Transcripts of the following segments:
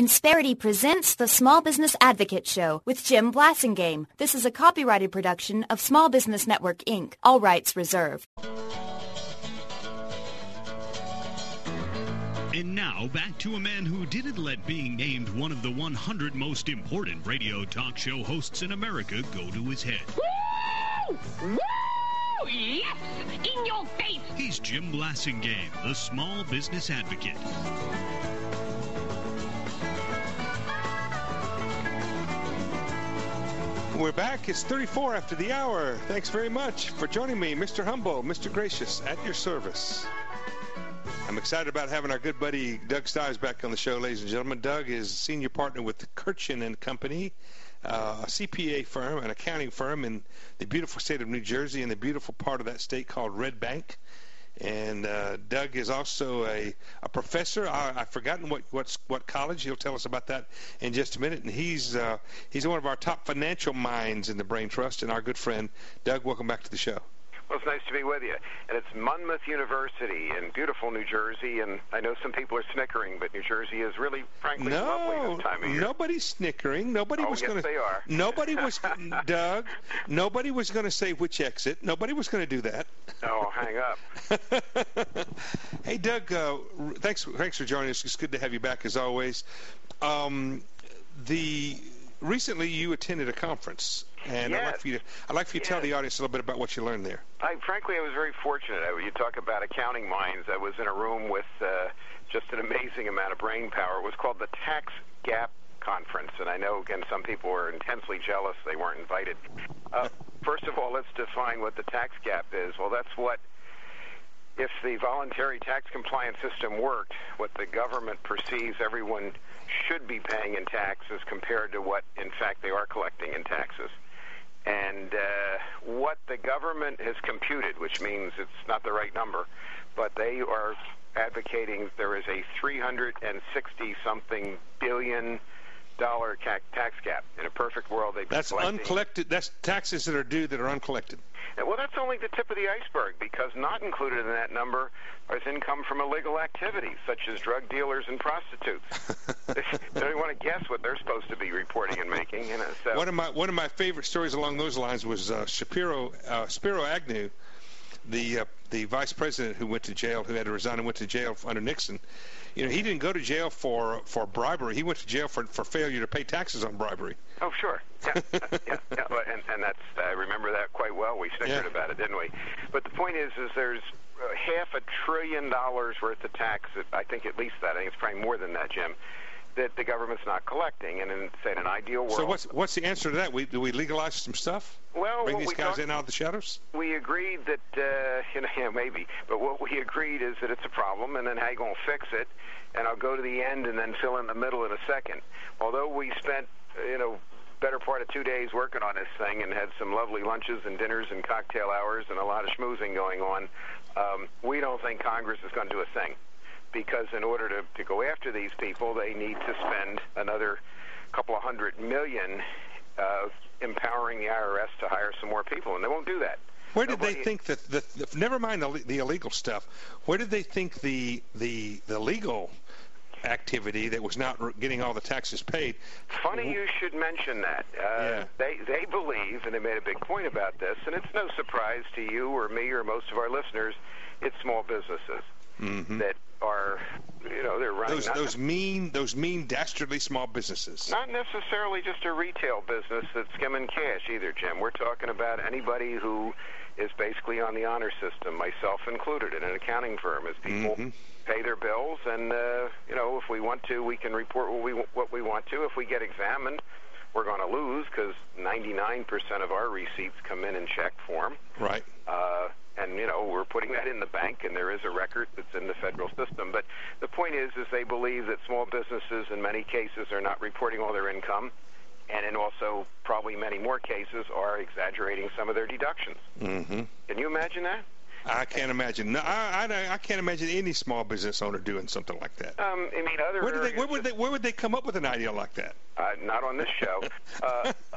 Insperity presents the Small Business Advocate Show with Jim Blasingame. This is a copyrighted production of Small Business Network, Inc. All rights reserved. And now, back to a man who didn't let being named one of the 100 most important radio talk show hosts in America go to his head. Woo! Woo! Yes! In your face! He's Jim Blasingame, the Small Business Advocate. We're back. It's 34 after the hour. Thanks very much for joining me, Mr. Humble, Mr. Gracious, at your service. I'm excited about having our good buddy Doug Stives back on the show, ladies and gentlemen. Doug is senior partner with Kirchen and Company, a CPA firm, an accounting firm in the beautiful state of New Jersey, in the beautiful part of that state called Red Bank. And Doug is also a professor. I've forgotten what college. He'll tell us about that in just a minute. And he's one of our top financial minds in the Brain Trust, and our good friend. Doug, welcome back to the show. Well, it's nice to be with you. And it's Monmouth University in beautiful New Jersey. And I know some people are snickering, but New Jersey is really, frankly, lovely this time of year. Nobody's snickering. Nobody was yes, going to. They are. Nobody was, Doug. Nobody was going to say which exit. Nobody was going to do that. Oh, hang up. Hey, Doug. Thanks for joining us. It's good to have you back as always. Recently you attended a conference, and yes. I'd like for you to tell the audience a little bit about what you learned there. Frankly, I was very fortunate. You talk about accounting minds. I was in a room with just an amazing amount of brain power. It was called the Tax Gap Conference, and I know, again, some people were intensely jealous they weren't invited. First of all, let's define what the tax gap is. Well, that's what, if the voluntary tax compliance system worked, what the government perceives everyone should be paying in taxes compared to what, in fact, they are collecting in taxes. And what the government has computed, which means it's not the right number, but they are advocating there is a $360-something billion tax gap. In a perfect world, they'd be uncollected. That's taxes that are due that are uncollected. Well, that's only the tip of the iceberg, because not included in that number is income from illegal activities, such as drug dealers and prostitutes. They don't want to guess what they're supposed to be reporting and making. So. One of my favorite stories along those lines was Spiro Agnew, the vice president who went to jail, who had to resign and went to jail under Nixon. You know, he didn't go to jail for bribery. He went to jail for failure to pay taxes on bribery. Oh, sure. Yeah. And that's, I remember that quite well. We snickered about it, didn't we? But the point is there's $500 billion worth of tax, I think at least that. I think it's probably more than that, Jim, that the government's not collecting. And in, say, in an ideal world... So what's the answer to that? Do we legalize some stuff? Well, bring these guys in out of the shadows? We agreed that, maybe. But what we agreed is that it's a problem, and then how you going to fix it? And I'll go to the end and then fill in the middle in a second. Although we spent, better part of 2 days working on this thing and had some lovely lunches and dinners and cocktail hours and a lot of schmoozing going on, we don't think Congress is going to do a thing. Because in order to go after these people, they need to spend another couple of $100 million empowering the IRS to hire some more people, and they won't do that. Where did they think that never mind the illegal stuff, where did they think the legal activity that was not getting all the taxes paid? Funny you should mention that. They believe, and they made a big point about this, and it's no surprise to you or me or most of our listeners, it's small businesses that are, they're running those mean dastardly small businesses. Not necessarily just a retail business that's skimming cash either, Jim. We're talking about anybody who is basically on the honor system, myself included, in an accounting firm, as people pay their bills, and if we want to, we can report what we want to. If we get examined, we're going to lose, because 99% of our receipts come in check form. Right. And, we're putting that in the bank, and there is a record that's in the federal system. But the point is they believe that small businesses, in many cases, are not reporting all their income, and in also probably many more cases are exaggerating some of their deductions. Can you imagine that? I can't imagine. No, I can't imagine any small business owner doing something like that. Where would they come up with an idea like that? Not on this show.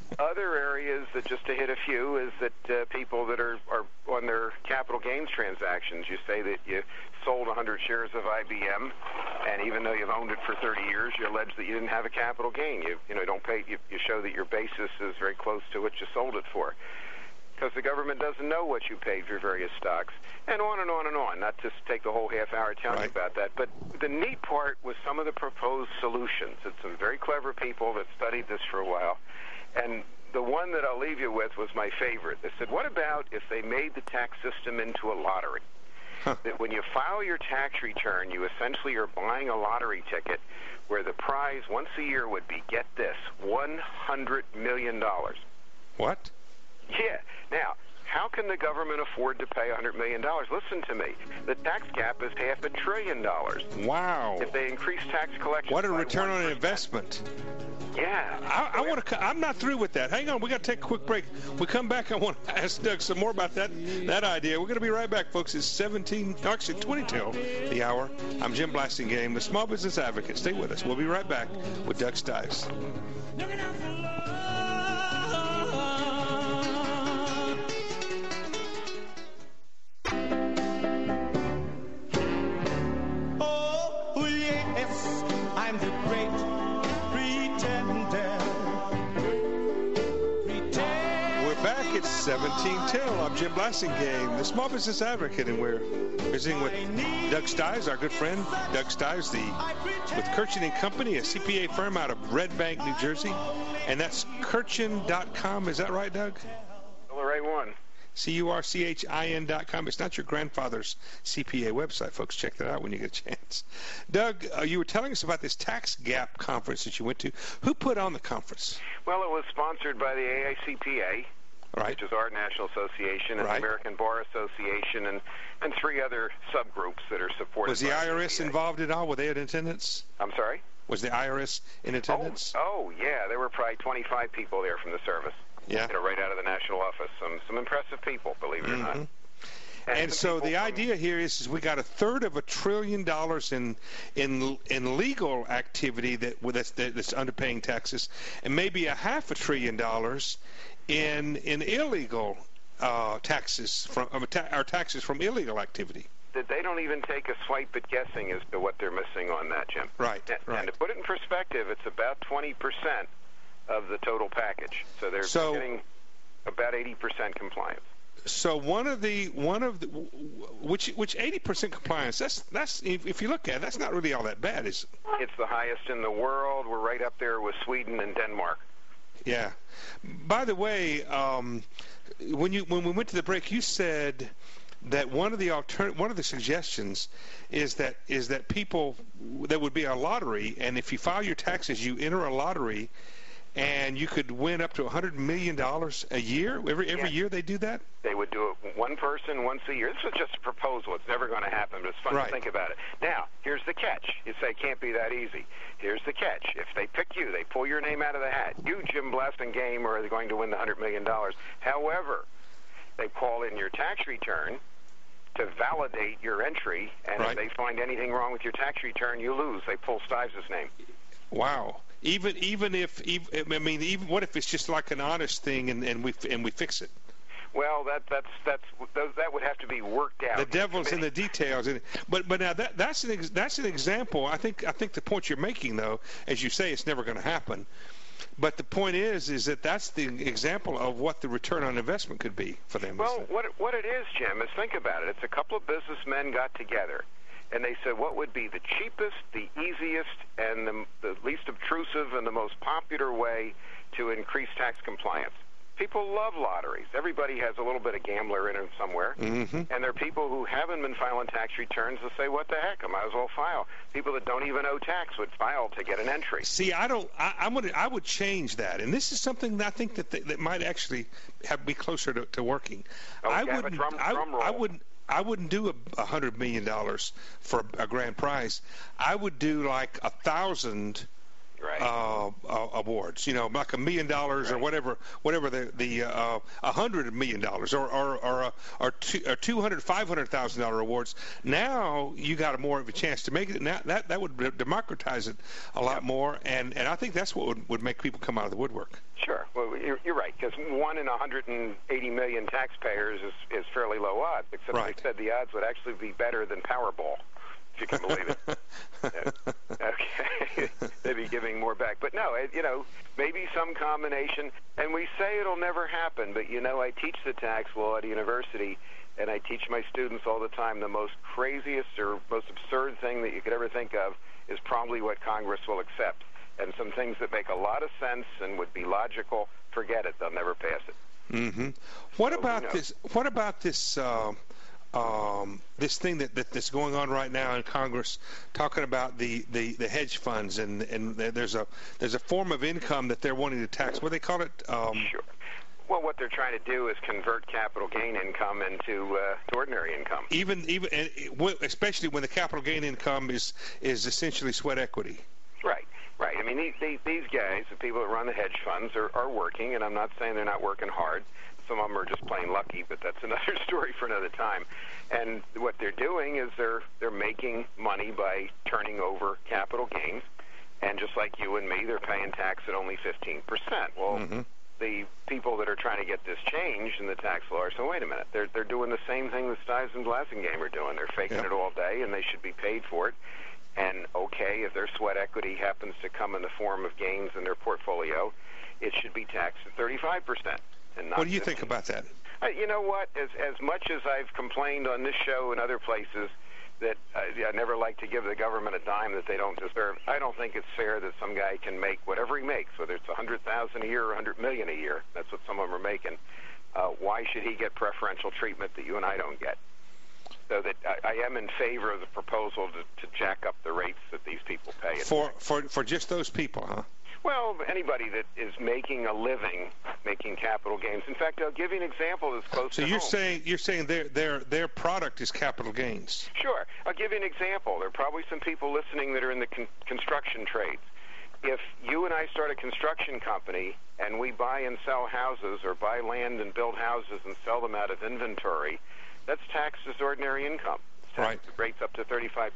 Other areas, that just to hit a few, is that people that are on their capital gains transactions, you say that you sold 100 shares of IBM, and even though you've owned it for 30 years, you allege that you didn't have a capital gain. You don't pay. You show that your basis is very close to what you sold it for, because the government doesn't know what you paid for various stocks, and on and on and on. Not just take the whole half hour telling you about that, but the neat part was some of the proposed solutions. It's some very clever people that studied this for a while, and the one that I'll leave you with was my favorite. They said, what about if they made the tax system into a lottery? That when you file your tax return, you essentially are buying a lottery ticket where the prize once a year would be, get this, $100 million. What? Yeah. Now, how can the government afford to pay $100 million? Listen to me. The tax gap is $500 billion. Wow. If they increase tax collections, what a return on investment. Yeah. I'm not through with that. Hang on, we got to take a quick break. We come back, I want to ask Doug some more about that idea. We're going to be right back, folks. It's 20 till the hour. I'm Jim Blasingame, the Small Business Advocate. Stay with us. We'll be right back with Doug Stives. Oh, yes, I'm the great pretender. We're back at 17 till. I'm Jim Blasingame, the Small Business Advocate, and we're visiting with Doug Stives, our good friend Doug Stives, with Kirchin & Company, a CPA firm out of Red Bank, New Jersey, and that's Kirchin.com. Is that right, Doug? The right one. CURCHIN.com. It's not your grandfather's CPA website, folks. Check that out when you get a chance. Doug, you were telling us about this tax gap conference that you went to. Who put on the conference? Well, it was sponsored by the AICPA, right, which is our national association, and the American Bar Association, and three other subgroups that are supported. Was the IRS involved at all? Were they in attendance? I'm sorry? Was the IRS in attendance? Oh, yeah. There were probably 25 people there from the service. Yeah. Right out of the national office. Some impressive people, believe it or not. And so the idea here is we got $1/3 of $1 trillion in legal activity that's underpaying taxes, and maybe $500 billion in illegal taxes from illegal activity. They don't even take a swipe at guessing as to what they're missing on that, Jim. Right. And to put it in perspective, it's about 20% of the total package. So they're getting about 80% compliance. So which 80% compliance, that's if you look at it, that's not really all that bad, is it? It's the highest in the world. We're right up there with Sweden and Denmark. Yeah. By the way, when we went to the break, you said that one of the suggestions is that people, there would be a lottery, and if you file your taxes, you enter a lottery, and you could win up to $100 million a year. Every year they do that? They would do it one person once a year. This was just a proposal. It's never going to happen, but it's fun to think about it. Now, here's the catch. You say it can't be that easy. Here's the catch. If they pick you, they pull your name out of the hat. You, Jim Blasingame, are going to win the $100 million. However, they call in your tax return to validate your entry, and if they find anything wrong with your tax return, you lose. They pull Stives' name. Wow. Even what if it's just like an honest thing and we fix it? Well, that would have to be worked out. The devil's in the details. But now that's an example. I think the point you're making, though, as you say, it's never going to happen. But the point is that that's the example of what the return on investment could be for them. Well, what it is, Jim, is think about it. It's a couple of businessmen got together, and they said what would be the cheapest, the easiest, and the least obtrusive and the most popular way to increase tax compliance. People love lotteries. Everybody has a little bit of gambler in them somewhere. Mm-hmm. And there are people who haven't been filing tax returns that say, what the heck, I might as well file. People that don't even owe tax would file to get an entry. See, I would change that. And this is something that I think that might actually be closer to working. Oh, I wouldn't do $100 million for a grand prize. I would do like 1,000 awards, like $1 million or whatever the $100 million or $500,000 awards. Now you got more of a chance to make it. Now that would democratize it a lot more, and I think that's what would make people come out of the woodwork. Sure. Well, you're right, because 1 in 180 million taxpayers is fairly low odds, except Right. they said the odds would actually be better than Powerball, if you can believe it. Okay. They'd be giving more back. But no, maybe some combination. And we say it'll never happen, but, I teach the tax law at a university, and I teach my students all the time the most craziest or most absurd thing that you could ever think of is probably what Congress will accept. And some things that make a lot of sense and would be logical, forget it. They'll never pass it. Mm-hmm. What about this? What about this? This thing that's going on right now in Congress, talking about the hedge funds, and there's a form of income that they're wanting to tax. What do they call it? Sure. Well, what they're trying to do is convert capital gain income into ordinary income. Even especially when the capital gain income is essentially sweat equity. Right. I mean, these guys, the people that run the hedge funds, are working, and I'm not saying they're not working hard. Some of them are just plain lucky, but that's another story for another time. And what they're doing is they're making money by turning over capital gains, and just like you and me, they're paying tax at only 15%. Well, the people that are trying to get this changed in the tax law are saying, wait a minute, they're doing the same thing that Stives and Blasingame are doing. They're faking it all day, and they should be paid for it. And, okay, if their sweat equity happens to come in the form of gains in their portfolio, it should be taxed at 35%. And not what do you think about that? You know what? As much as I've complained on this show and other places that I never like to give the government a dime that they don't deserve, I don't think it's fair that some guy can make whatever he makes, whether it's $100,000 a year or $100 million a year. That's what some of them are making. Why should he get preferential treatment that you and I don't get? So that I am in favor of the proposal to jack up the rates that these people pay. For just those people, huh? Well, anybody that is making a living making capital gains. In fact, I'll give you an example that's close to home. So you're saying their product is capital gains. Sure. I'll give you an example. There are probably some people listening that are in the construction trades. If you and I start a construction company and we buy and sell houses or buy land and build houses and sell them out of inventory, that's taxed as ordinary income. Right. Rates up to 35%.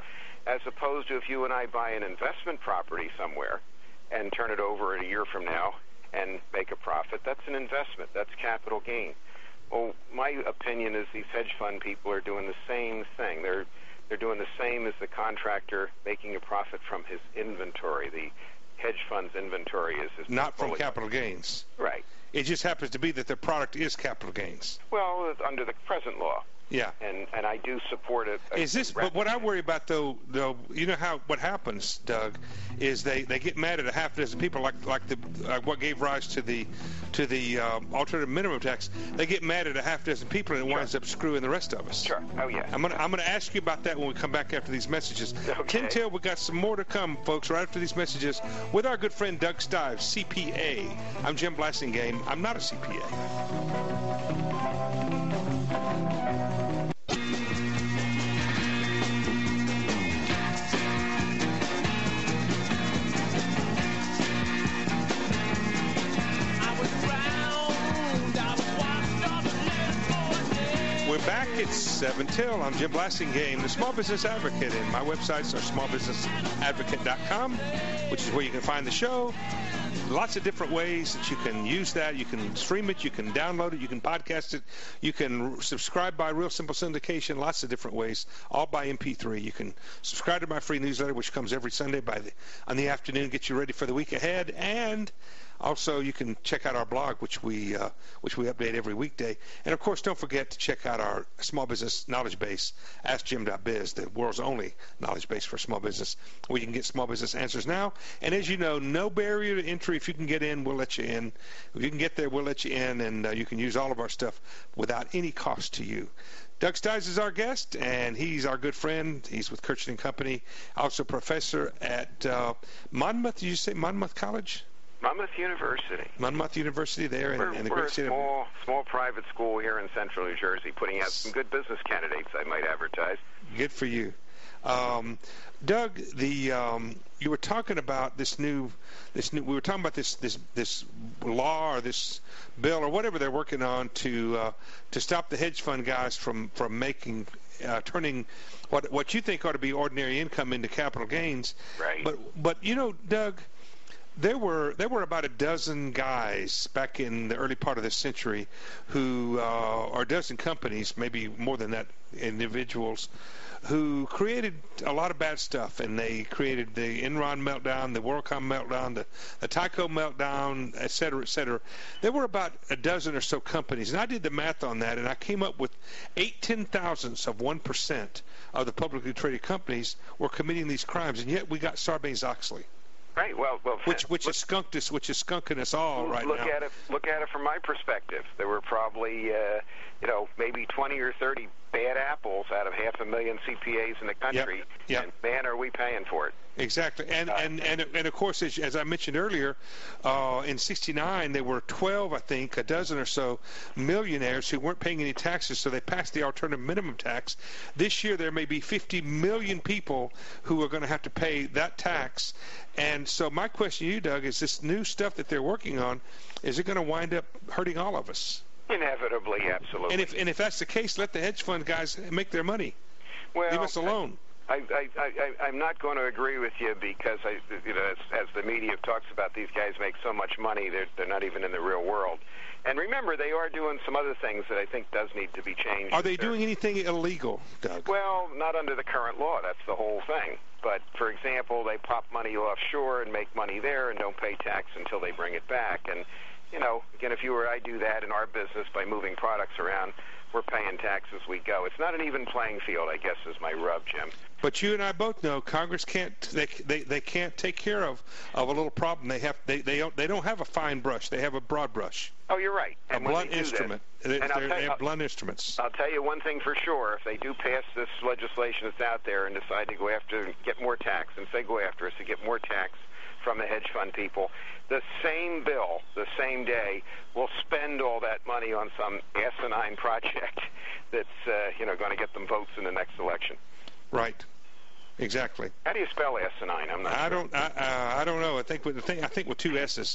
As opposed to if you and I buy an investment property somewhere and turn it over a year from now and make a profit, that's an investment. That's capital gain. Well, my opinion is these hedge fund people are doing the same thing. They're doing the same as the contractor making a profit from his inventory. The hedge fund's inventory is his not portfolio. From capital gains. Right. It just happens to be that their product is capital gains. Well, under the present law. Yeah. And I do support it. But what I worry about, though, you know what happens, Doug, is they get mad at a half dozen people, like what gave rise to the alternative minimum tax. They get mad at a half dozen people, and it winds up screwing the rest of us. Sure. Oh yeah. I'm gonna ask you about that when we come back after these messages. Okay. Tin Tail, we got some more to come, folks, right after these messages with our good friend Doug Stives, CPA. I'm Jim Blasingame. I'm not a CPA. We're back. It's 7 till. I'm Jim Blasingame, the Small Business Advocate, and my websites are smallbusinessadvocate.com, which is where you can find the show. Lots of different ways that you can use that. You can stream it, you can download it, you can podcast it, you can subscribe by real simple syndication, lots of different ways, all by MP3. You can subscribe to my free newsletter, which comes every Sunday on the afternoon, get you ready for the week ahead, and also, you can check out our blog, which we update every weekday. And, of course, don't forget to check out our small business knowledge base, AskJim.biz, the world's only knowledge base for small business, where you can get small business answers now. And as you know, no barrier to entry. If you can get in, we'll let you in. If you can get there, we'll let you in, and you can use all of our stuff without any cost to you. Doug Stives is our guest, and he's our good friend. He's with Kirchner & Company, also professor at Monmouth. Did you say Monmouth College? Monmouth University. Monmouth University there in the great state of... We're a small private school here in central New Jersey, putting out some good business candidates, I might advertise. Good for you. Doug, you were talking about we were talking about this law or this bill or whatever they're working on to stop the hedge fund guys from making turning what you think ought to be ordinary income into capital gains. Right. But you know, Doug, There were about a dozen guys back in the early part of this century who, or a dozen companies, maybe more than that, individuals, who created a lot of bad stuff, and they created the Enron meltdown, the WorldCom meltdown, the Tyco meltdown, et cetera, et cetera. There were about a dozen or so companies, and I did the math on that, and I came up with 8/10,000ths of 1% of the publicly traded companies were committing these crimes, and yet we got Sarbanes-Oxley. Right. Well, which has skunked us, which is skunking us all right now. Look at it from my perspective. There were probably, maybe 20 or 30 bad apples out of 500,000 CPAs in the country. Yep. And man, are we paying for it? Exactly. And of course, as I mentioned earlier, in '69 there were 12, I think, a dozen or so millionaires who weren't paying any taxes, so they passed the alternative minimum tax. This year there may be 50 million people who are going to have to pay that tax. And so my question to you, Doug, is this new stuff that they're working on, is it going to wind up hurting all of us? Inevitably, absolutely. And if that's the case, let the hedge fund guys make their money. Well, leave us alone. I'm not going to agree with you because as the media talks about, these guys make so much money, they're not even in the real world. And remember, they are doing some other things that I think does need to be changed. Are they doing anything illegal, Doug? Well, not under the current law. That's the whole thing. But, for example, they pop money offshore and make money there and don't pay tax until they bring it back. And, again, if you or I do that in our business by moving products around, we're paying tax as we go. It's not an even playing field, I guess, is my rub, Jim. But you and I both know Congress can't. They can't take care of a little problem. They don't have a fine brush. They have a broad brush. Oh, you're right. A blunt instrument. They have blunt instruments. I'll tell you one thing for sure. If they do pass this legislation that's out there and decide to go after, get more tax, and say go after us to get more tax from the hedge fund people, the same bill, the same day, will spend all that money on some asinine project that's going to get them votes in the next election. Right. Exactly. How do you spell asinine? I'm not sure. I don't know. I think with two S's.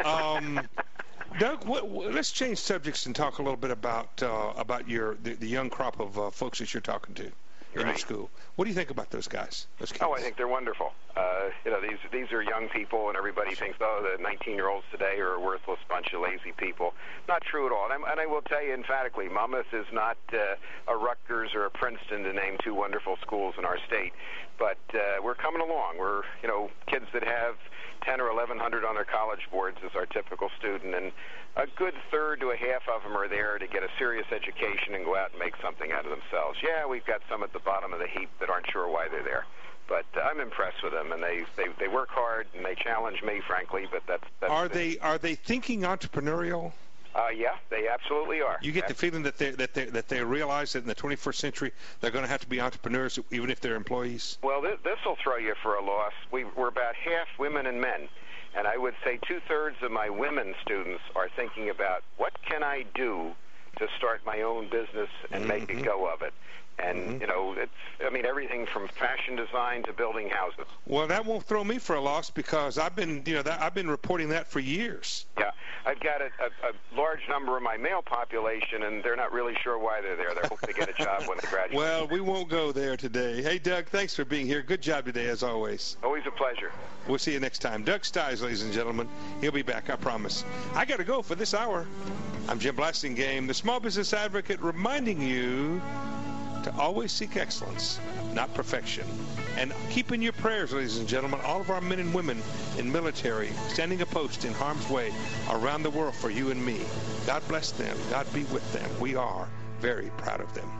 Doug, let's change subjects and talk a little bit about the young crop of folks that you're talking to in your school. What do you think about those guys? Those kids? Oh, I think they're wonderful. These are young people, and everybody thinks, the 19-year-olds today are a worthless bunch of lazy people. Not true at all. And I will tell you emphatically, Monmouth is not a Rutgers or a Princeton, to name two wonderful schools in our state. But we're coming along. We're kids that have 10 or 1,100 on their college boards as our typical student, and a good third to a half of them are there to get a serious education and go out and make something out of themselves. Yeah, we've got some at the bottom of the heap that aren't sure why they're there. But I'm impressed with them, and they work hard, and they challenge me, frankly. But that's are they thinking entrepreneurial? Yeah, they absolutely are. You get the feeling that they realize that in the 21st century they're going to have to be entrepreneurs, even if they're employees. Well, this will throw you for a loss. We're about half women and men, and I would say 2/3 of my women students are thinking about what can I do to start my own business and make a go of it. And, it's, everything from fashion design to building houses. Well, that won't throw me for a loss because I've been reporting that for years. Yeah. I've got a large number of my male population, and they're not really sure why they're there. They're hoping to get a job when they graduate. Well, we won't go there today. Hey, Doug, thanks for being here. Good job today, as always. Always a pleasure. We'll see you next time. Doug Stiles, ladies and gentlemen. He'll be back, I promise. I got to go for this hour. I'm Jim Blasingame, the Small Business Advocate, reminding you to always seek excellence, not perfection. And keep in your prayers, ladies and gentlemen, all of our men and women in military standing a post in harm's way around the world for you and me. God bless them. God be with them. We are very proud of them.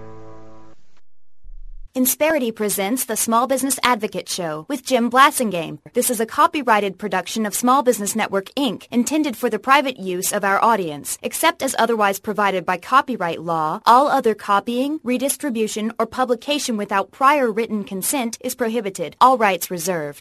Insperity presents the Small Business Advocate Show with Jim Blasingame. This is a copyrighted production of Small Business Network, Inc., intended for the private use of our audience. Except as otherwise provided by copyright law, all other copying, redistribution, or publication without prior written consent is prohibited. All rights reserved.